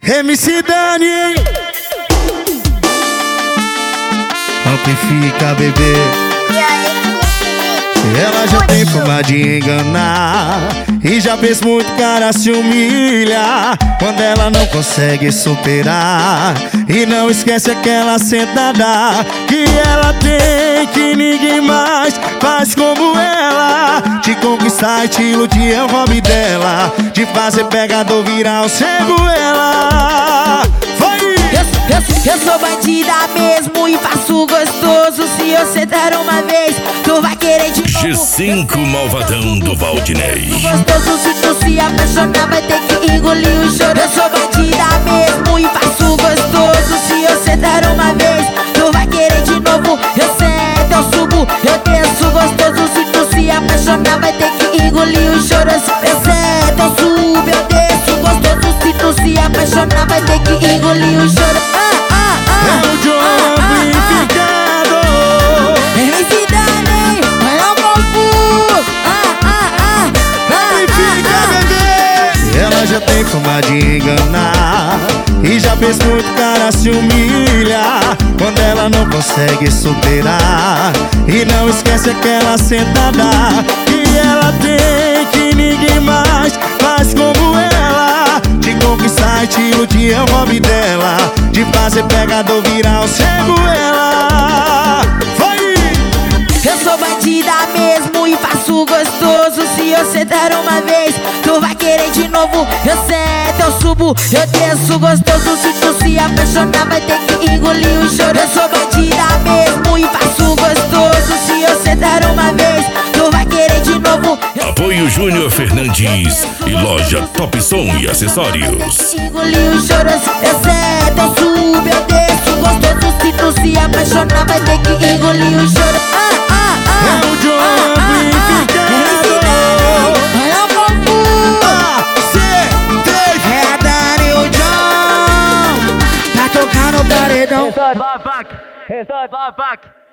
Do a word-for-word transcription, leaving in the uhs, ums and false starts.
M C Dani, amplifica, bebê. Ela já tem fama de enganar e já fez muito cara se humilhar quando ela não consegue superar. E não esquece aquela sentada que ela tem, que ninguém mais faz como ela. De conquistar, te iludir é o hobby dela, de fazer pegador virar o cego ela. Eu, eu, eu sou bandida mesmo e faço gostoso. Se eu sentar uma vez, tu vai querer de novo. G cinco Malvadão do Valdinei. Gostoso, se tu se apaixonar, vai ter que engolir o choro. Eu sou bandida mesmo e faço gostoso. Se eu sentar uma vez, tu vai querer de novo. Eu sento, eu subo, eu desço gostoso. Se tu se apaixonar, vai ter que engolir o choro. Eu sento, eu subo, eu desço gostoso. Se tu se apaixonar, vai ter que engolir o choro. Ah, ah, ah. É o John amplificado. M C Dani, olha o povo. Ah, ah, ah. Amplifica, bebê. Ela já tem fama de enganar e já fez muito cara se humilhar quando ela não consegue superar. E não esquece aquela sentada que ela tem, que ninguém mais faz como ela. De conquistar e te iludir é o hobby dela, de fazer pegador virar o cego ela. Vai! Eu sou bandida mesmo e faço gostoso. Se eu sentar uma vez, tu vai querer de novo. Eu sento, eu subo, eu desço gostoso. Se tu se apaixonar, vai ter que engolir o choro. Eu sou bandida mesmo e faço gostoso. Se eu sentar uma vez, tu vai querer de novo. Apoio Júnior Fernandes e loja Top Som e Acessórios. Engolir o choro, eu sento, eu subo, eu desço gostoso. Se tu se apaixonar, vai ter que engolir o choro. Ah, ah, ah. É o John amplificado. Olha o povo. É a Dani e o John, tá tocando o paredão. Inside, live back. Inside, live back.